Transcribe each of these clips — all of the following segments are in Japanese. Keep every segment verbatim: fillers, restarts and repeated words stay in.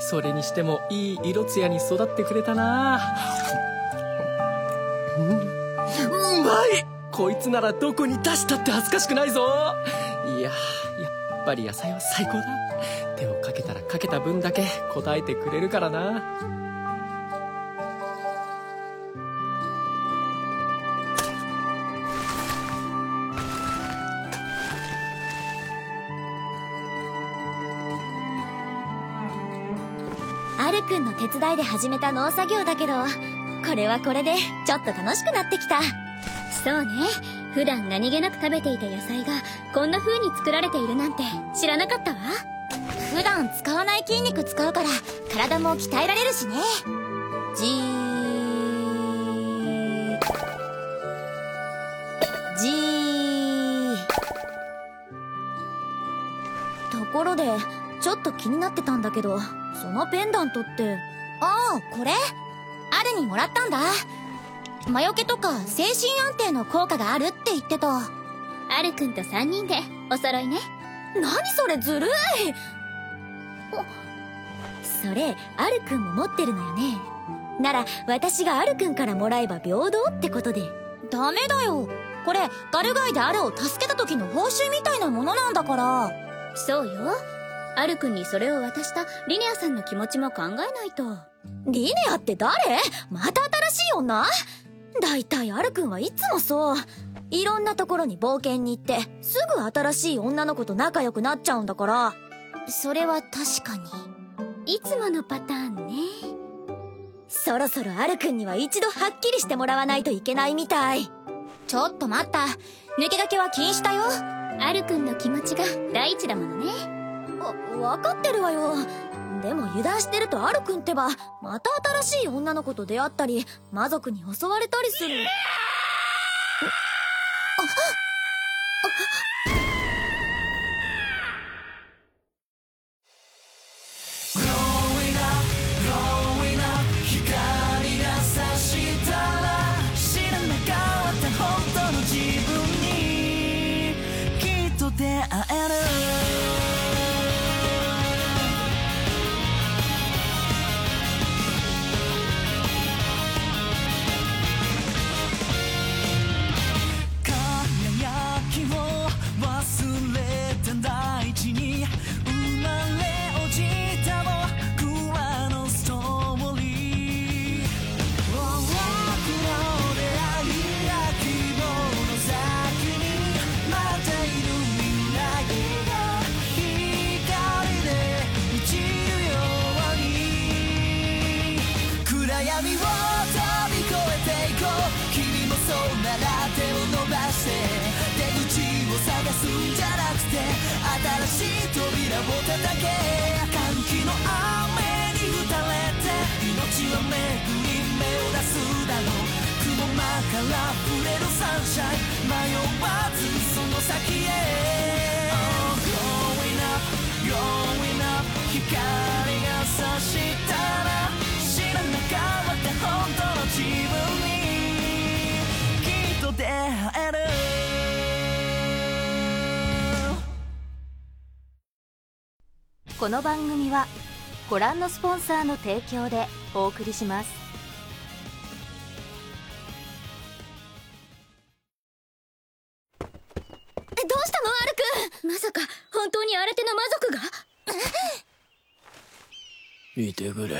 それにしてもいい色艶に育ってくれたな。うん、うまい。こいつならどこに出したって恥ずかしくないぞ。いや、やっぱり野菜は最高だ。手をかけたらかけた分だけ答えてくれるからな。 アルくんの手伝いで始めた農作業だけど、これはこれでちょっと楽しくなってきた。 そうね、普段何気なく食べていた野菜がこんな風に作られているなんて知らなかったわ。 普段使わない筋肉使うから体も鍛えられるしね。じーじーところでちょっと気になってたんだけど、そのペンダントって。ああ、これアルにもらったんだ。魔除けとか精神安定の効果があるって言ってた。 アルくんとさんにんでお揃いね。 何それ、ずるい。それアルくんも持ってるのよね。なら私がアルくんからもらえば平等ってことで。ダメだよ、これガルガイでアルを助けた時の報酬みたいなものなんだから。 そうよ、アルくんにそれを渡したリネアさんの気持ちも考えないと。 リネアって誰？また新しい女？だいたいアルくんはいつもそう。いろんなところに冒険に行ってすぐ新しい女の子と仲良くなっちゃうんだから。それは確かにいつものパターンね。 そろそろアルくんには一度はっきりしてもらわないといけないみたい。ちょっと待った、抜け駆けは禁止だよ。 アルくんの気持ちが第一だものね。 わ、分かってるわよ。でも油断してるとアルくんってばまた新しい女の子と出会ったり魔族に襲われたりする。 新しい扉を叩け。歓喜の雨に打たれて命は巡り目を出すだろう。雲間から触れるサンシャイン、迷わずその先へ。oh, Going up, going up 光が差したら知らなかった本当の自分にきっと出会える。 この番組はご覧のスポンサーの提供でお送りします。 どうしたのアルくん。 まさか本当に新手の魔族が？ 見てくれ。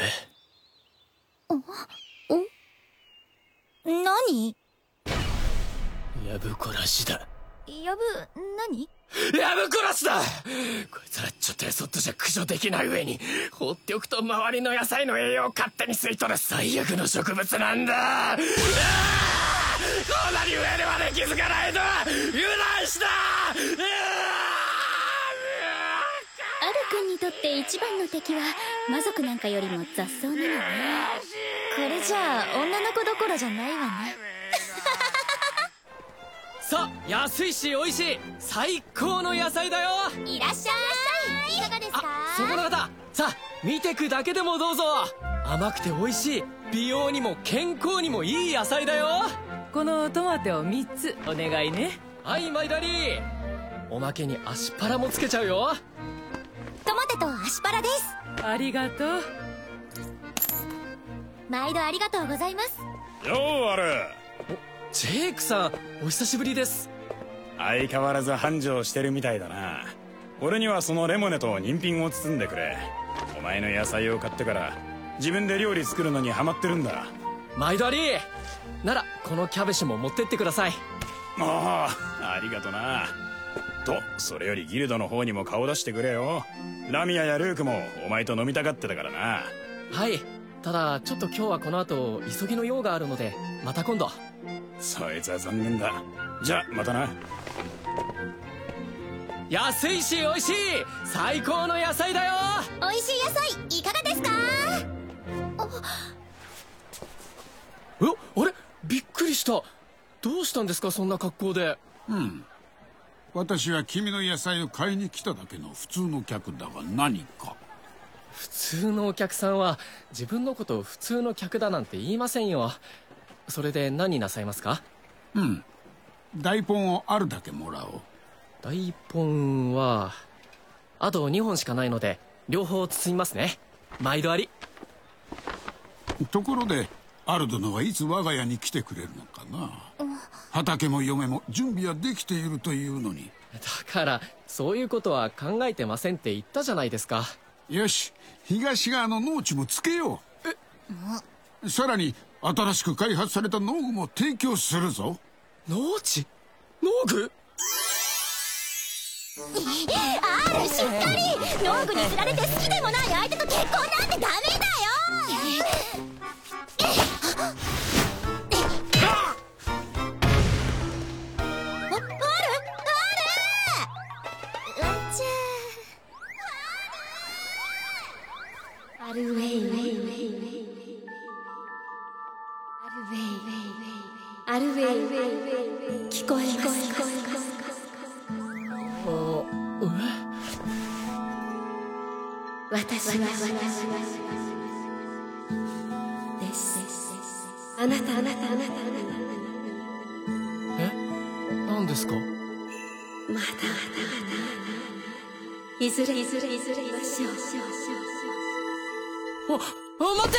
何？ ヤブコラシだ。 ヤブ、何？ ヤブコラシだ。こいつらちょっとやそっとじゃ駆除できない上に放っておくと周りの野菜の栄養を勝手に吸い取る最悪の植物なんだ。こんなに上にまで気づかないとは油断した。 アルくんにとって一番の敵は魔族なんかよりも雑草なのね。 これじゃあ女の子どころじゃないわね。 さあ、安いし美味しい最高の野菜だよ。 いらっしゃい。いかがですか？ あ、そこの方、さあ見てくだけでもどうぞ。甘くて美味しい、美容にも健康にもいい野菜だよ。 このトマトをみっつお願いね。 はい、マイラリー。おまけにアスパラもつけちゃうよ。 トトマテとアシパラです。 ありがとう。 毎度ありがとうございます。 ようある。 ジェイクさん、お久しぶりです。 相変わらず繁盛してるみたいだな。俺にはそのレモネと人参を包んでくれ。お前の野菜を買ってから自分で料理作るのにハマってるんだ。 毎度あり。ならこのキャベシも持ってってください。 もうありがとな。とそれよりギルドの方にも顔出してくれよ。ラミアやルークもお前と飲みたがってたからな。 はい、ただちょっと今日はこの後急ぎの用があるのでまた今度。 そいつは残念だ。じゃあまたな。 安いし美味しい最高の野菜だよ。 美味しい野菜いかがですか？ え、あれ、びっくりした。どうしたんですかそんな格好で。 うん、私は君の野菜を買いに来ただけの普通の客だが何か？ 普通のお客さんは自分のことを普通の客だなんて言いませんよ。それで何なさいますか？ うん、大根をあるだけもらおう。 大根はあとにほんしかないので両方包みますね。毎度あり。 ところでアル殿はいつ我が家に来てくれるのかな？畑も嫁も準備はできているというのに。 だからそういうことは考えてませんって言ったじゃないですか。 よし、東側の農地もつけよう。さらに新しく開発された農具も提供するぞ。 農地？農具？ ある、しっかり。農具に釣られて好きでもない相手と結婚なんてダメだよ。あ、あるある。うんちゃあるウェイウェイウェイウェイあるウェイウェイウェイあるウェイウェイウェイ聞こえます。私はです。あなたあなたあなたあなた。 え、何ですか？ まだまだいずれいずれいずれいましょう。 あ、あ、待って！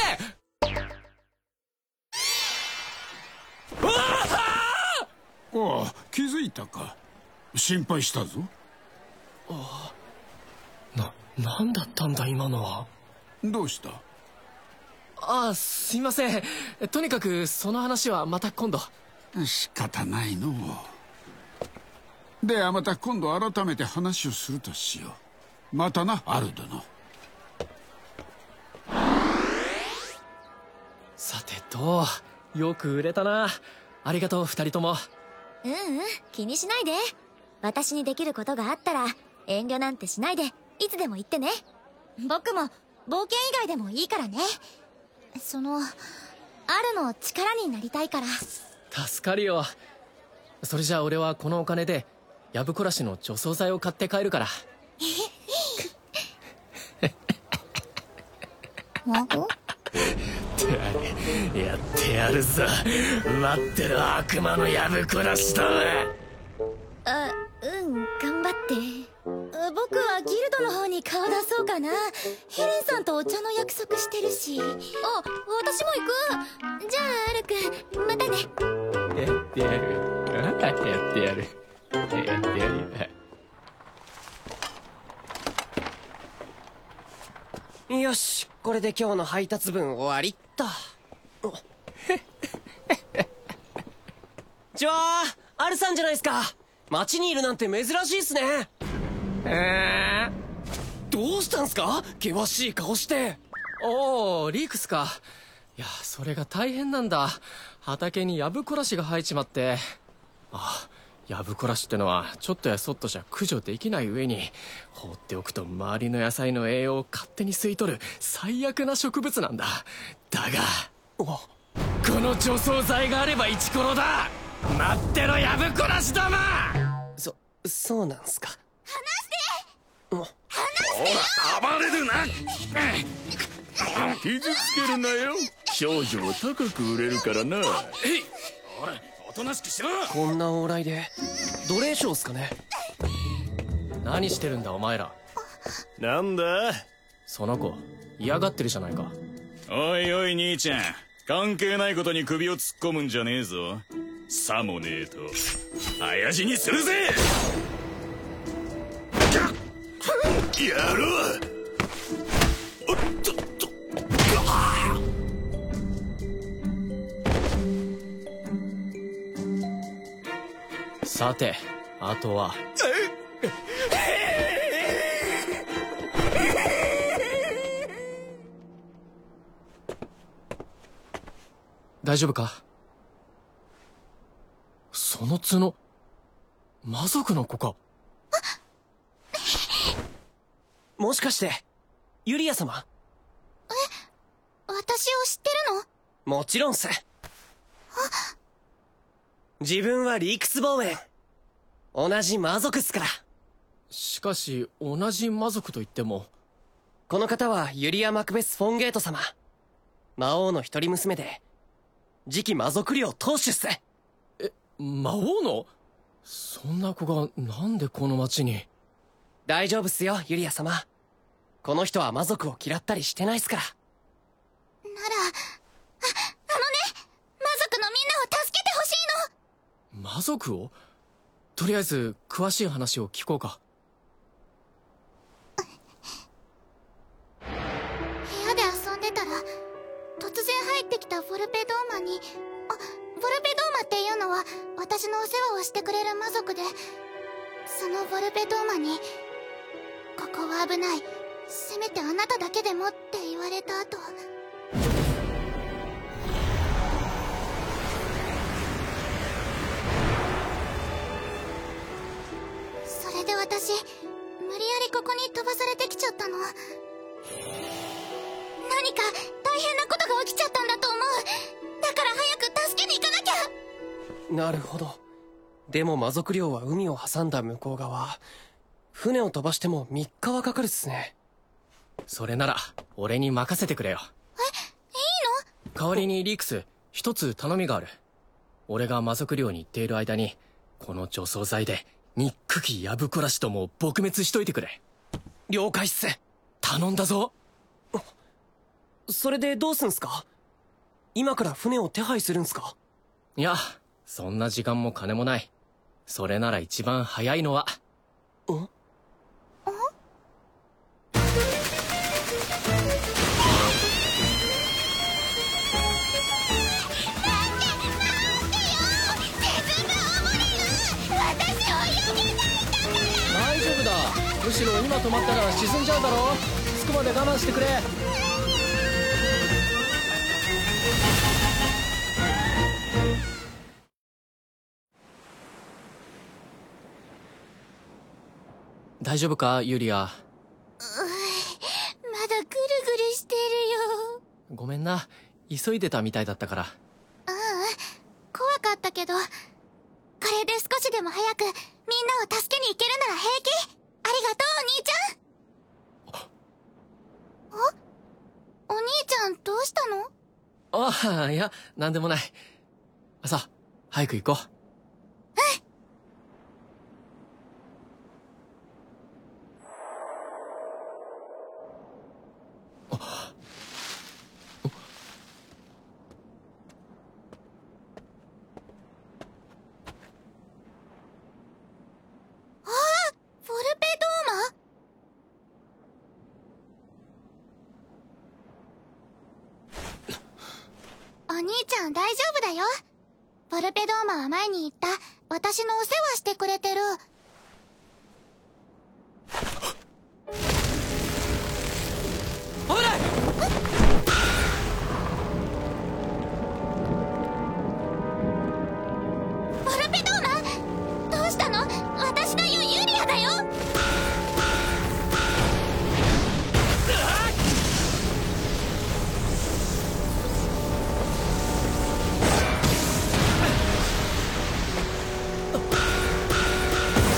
ああ、気づいたか。心配したぞ。 ああ、な、なんだったんだ今のは。 どうした？ ああ、すいません。とにかくその話はまた今度。 仕方ないの。ではまた今度改めて話をするとしよう。またな、アル殿。 さてと、よく売れたな。ありがとう二人とも。 うんうん、気にしないで。私にできることがあったら遠慮なんてしないでいつでも言ってね。僕も冒険以外でもいいからね。その、あるの力になりたいから。 助かるよ。それじゃあ俺はこのお金でやぶこらしの除草剤を買って帰るから。やってやるぞ。待ってる悪魔のやぶこらしだ。 あ、うん、頑張って。僕はギルドの方に顔出そうかな。ヘレンさんとお茶の約束してるし。あ、私も行く。じゃあアルくん、またね。 やってやる。やってやる。やってやる。 よし、これで今日の配達分終わりっと。じゃあ、アルさんじゃないですか。街にいるなんて珍しいっすね。 えー、どうしたんすか？険しい顔して。 おー、リークスか。いや、それが大変なんだ。畑にヤブコラシが生えちまって。あ、ヤブコラシってのはちょっとやそっとじゃ駆除できない上に、放っておくと周りの野菜の栄養を勝手に吸い取る最悪な植物なんだ。だがこの除草剤があればイチコロだ。待ってろヤブコラシども。 そそうなんすか。 離してもほら暴れるな。 傷つけるなよ。少女は高く売れるからな。 えい、ほらおとなしくしろ。 こんな往来で奴隷商っすかね。 何してるんだお前ら。 なんだその子嫌がってるじゃないか。 おいおい兄ちゃん、関係ないことに首を突っ込むんじゃねえぞ。さもねえと早死にするぜ。 やろう。おっとっと。 さてあとは大丈夫か？その角魔族の子か？ もしかしてユリア様？ え、私を知ってるの？もちろんっす。自分はリークスボーエン、同じ魔族っすから。 しかし同じ魔族といっても、 この方はユリア・マクベス・フォンゲート様、魔王の一人娘で次期魔族領当主っす。 え、魔王の？そんな子がなんでこの町に？ 大丈夫っすよユリア様、この人は魔族を嫌ったりしてないっすから。 なら、あ、あのね、魔族のみんなを助けてほしいの。魔族を？とりあえず詳しい話を聞こうか。 部屋で遊んでたら突然入ってきたヴォルペドーマに、あ、ヴォルペドーマっていうのは私のお世話をしてくれる魔族で、そのヴォルペドーマにここは危ない、せめてあなただけでもって言われた後、それで私無理やりここに飛ばされてきちゃったの。何か大変なことが起きちゃったんだと思う。だから早く助けに行かなきゃ。 なるほど。でも魔族領は海を挟んだ向こう側、船を飛ばしてもみっかはかかるっすね。 それなら俺に任せてくれよ。 え、いいの？ 代わりにリークス、一つ頼みがある。俺が魔族領に行っている間にこの除草剤でニックキヤブコラシとも撲滅しといてくれ。 了解っす。 頼んだぞ。 それでどうすんすか？今から船を手配するんすか？ いや、そんな時間も金もない。それなら一番早いのは。 ん？ ん？ 大丈夫だ。むしろ今止まったら沈んじゃうだろ。着くまで我慢してくれ。大丈夫かユリア？ うい、まだぐるぐるしてるよ。 ごめんな、急いでたみたいだったから。 ううん、怖かったけど、これで少しでも早くみんなを助けに行けるなら平気。ありがとうお兄ちゃん。あ、お兄ちゃんどうしたの？ ああ、いや、なんでもない。さあ、早く行こう。 お兄ちゃん大丈夫だよ。ヴォルペドーマは前に言った、私のお世話してくれてる。 危ない！ ヴォルペドーマ、どうしたの？私だよ、ユリアだよ。 あ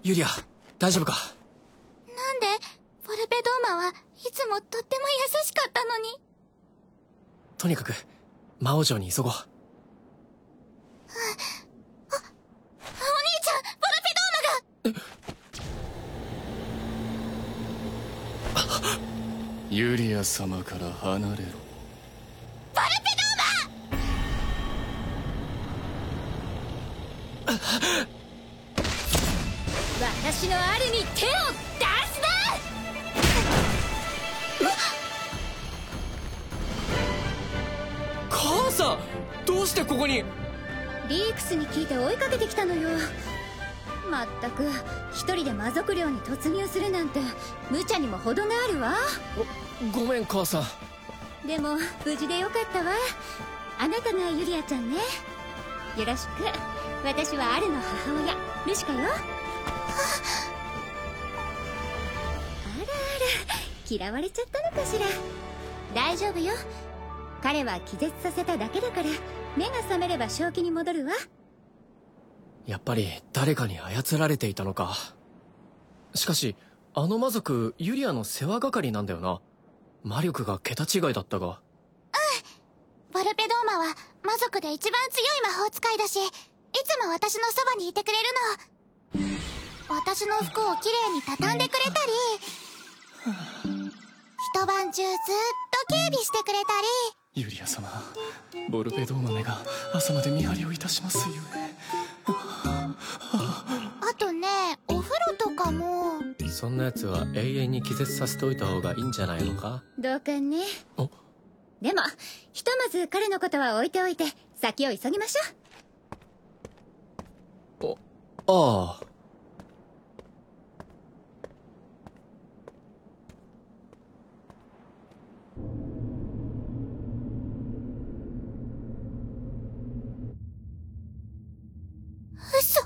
ユリア、大丈夫か？ なんでボルペドーマはいつもとっても優しかったのに。 とにかく魔王城に急ごう。 あ、お兄ちゃん、ボルペドーマが。 ユリア様から離れろ。 ボルペドーマ私のアルに手を出すな。 母さん、どうしてここに？ リークスに聞いて追いかけてきたのよ。まったく一人で魔族寮に突入するなんて無茶にも程があるわ。 ごめん母さん。 でも無事でよかったわ。あなたがユリアちゃんね。よろしく。私はアルの母親ルシカよ。あらあら、嫌われちゃったのかしら。大丈夫よ。彼は気絶させただけだから、目が覚めれば正気に戻るわ。 やっぱり誰かに操られていたのか。しかしあの魔族ユリアの世話係なんだよな。魔力が桁違いだったが。うん、 ボルペドーマは魔族で一番強い魔法使いだし、いつも私のそばにいてくれるの。私の服をきれいに畳んでくれたり、一晩中ずっと警備してくれたり。ユリア様、ボルペドーマめが朝まで見張りをいたしますゆえ。 あとね、お風呂とかも。 そんなやつは永遠に気絶させておいた方がいいんじゃないのか？ どうかね。でもひとまず彼のことは置いておいて先を急ぎましょう。お、ああ。 嘘。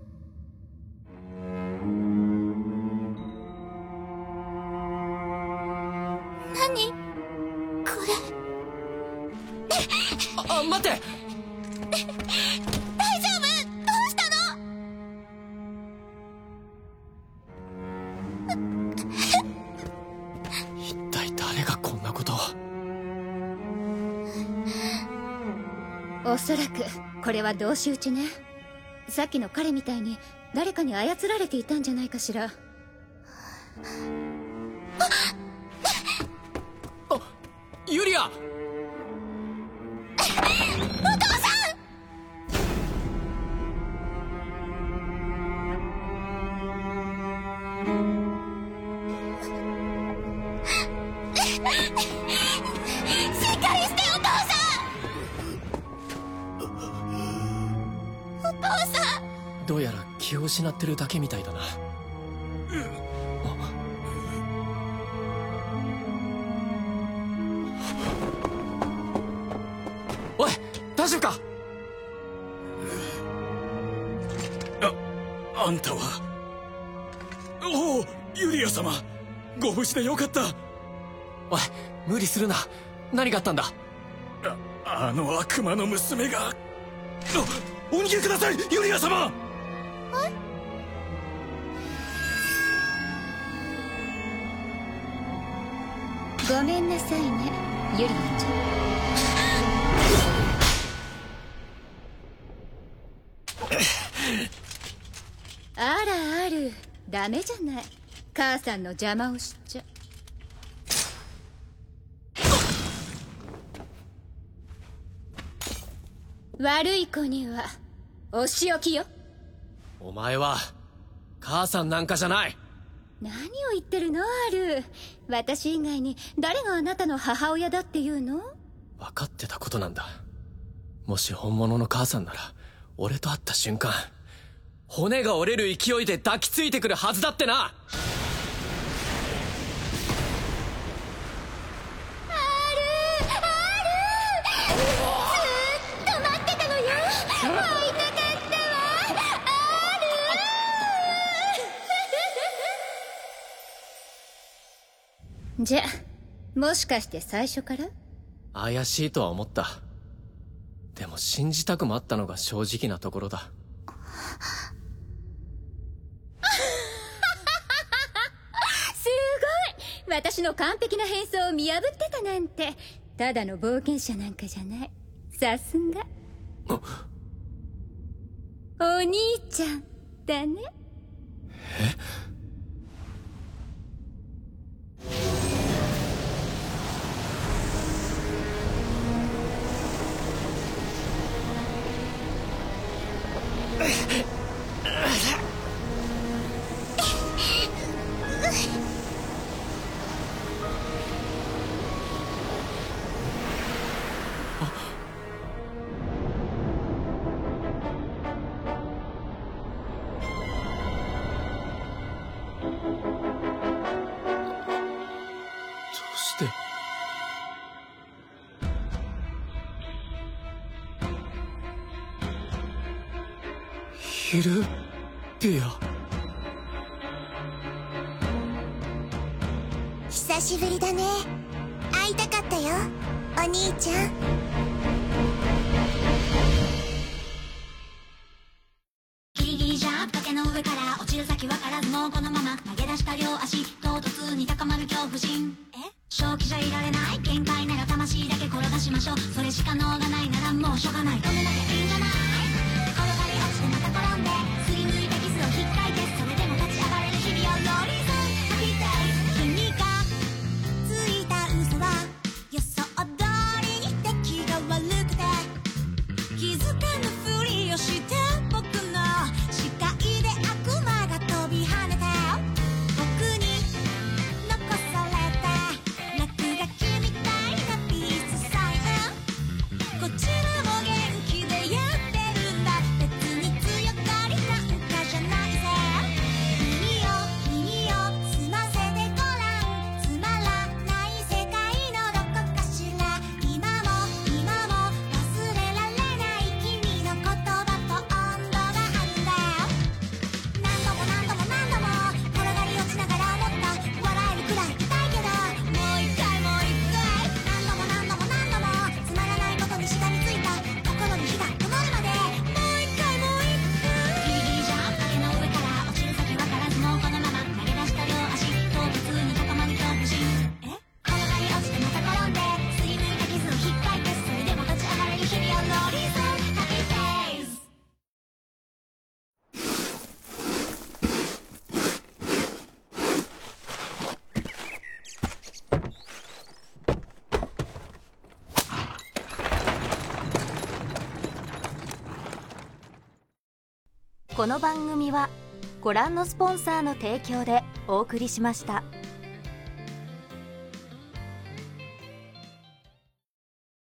何これ。 あ、あ、待って。 大丈夫？どうしたの？一体誰がこんなことを。 おそらくこれは同士討ちね。さっきの彼みたいに誰かに操られていたんじゃないかしら。あ、 ユリア！ お父さん！しっかりしてお父さん！お父さん！ どうやら気を失ってるだけみたいだな。おい、大丈夫か？ あ、あんたは。おお、ユリア様、ご無事でよかった。 おい、無理するな。何があったんだ？ あ、あの悪魔の娘が。あ、お逃げください、ユリア様。 ごめんなさいね、ユリアちゃん。あらある、ダメじゃない。母さんの邪魔をしちゃ。悪い子にはお仕置きよ。 お前は母さんなんかじゃない。 何を言ってるの、アル。私以外に誰があなたの母親だっていうの？ 分かってたことなんだ。もし本物の母さんなら俺と会った瞬間骨が折れる勢いで抱きついてくるはずだってな。 じゃ、もしかして最初から？ 怪しいとは思った。でも信じたくもあったのが正直なところだ。 私の完璧な変装を見破ってたなんて。ただの冒険者なんかじゃない。さすがお兄ちゃんだね。 え？ヒルビア。 久しぶりだね。会いたかったよ、お兄ちゃん。ギリギリジャンプ、崖の上から落ちる先わからずもうこのまま投げ出した両足、唐突に高まる恐怖心。え正気じゃいられない、限界なら魂だけ転がしましょう。それしか能がないならもうしょうがない、止めなきゃいいんじゃない。転がり落ちてまた転んで、すり抜いたキスを引っかいて、それでも立ち上がれる日々をロリゾンハッピーデイズ。君がついた嘘は予想通りに敵が悪くて、気づかぬふりをして僕の視界で悪魔が飛び跳ねて、僕に残された落書きみたいなピースサイン。こちらも元気でやってるんだ、別に強がりなんかじゃないぜ。耳を耳を澄ませてごらん、つまらない世界のどこかしら。今も今も忘れられない君の言葉と温度があるんだよ。何度も何度も何度も転がり落ちながら思った、笑えるくらい痛いけど、もう一回もう一回、何度も何度も何度もつまらないことにしがみついた心に火が灯るまで、もう一回もう一回。ギリギリジャンプ、崖の上から落ちる先わからずもうこのまま投げ出した両足、唐突に高まる恐怖心。え転がり落ちてまた転んで、すり抜いた傷を引っかいて、それでも立ち上がれる日々をロリゾンハッピーデイズ。 この番組はご覧のスポンサーの提供でお送りしました。